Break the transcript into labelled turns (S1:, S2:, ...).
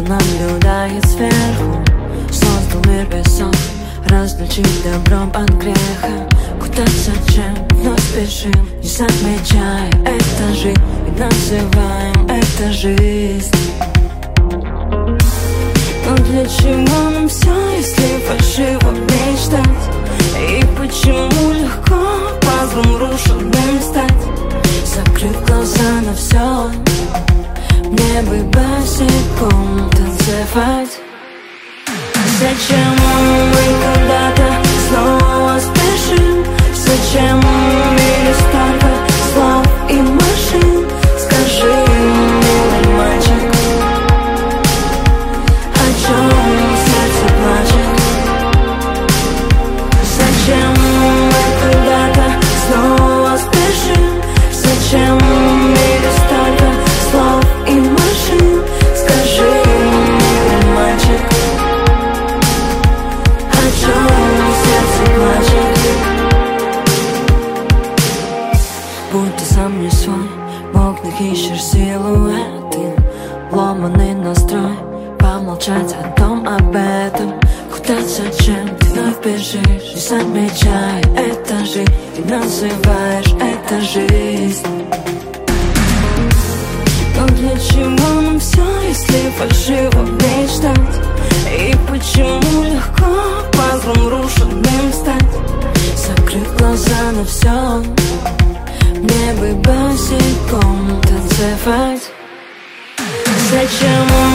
S1: наблюдает сверху. Создал мир без сон, различить добром от греха. Куда, зачем, но спешим, не замечая этажи, и называем это жизнь. Но для чего нам все, если фальшиво мечтать? И почему легко пазлом рушенным стать? Закрыв глаза на все, мне бы босиком танцевать. Зачем мы когда-то снова спешим? Зачем в мире столько слов и машин? Скажи, милый мальчик, о чем сердце плачет? Зачем мы когда-то снова спешим? Зачем в мире столько слов и машин? Скажи, милый мальчик, о чем сердце плачет? Будто сам не свой, в окнах ищешь силуэты, ломаный настрой, помолчать о том, об этом. Куда, зачем ты вновь бежишь, не замечая этажи, и называешь это жизнь. Но для чего нам все, если фальшиво мечтать? И почему легко пазлом рушенным стать? Закрыв глаза на все, мне бы босиком танцевать. Зачем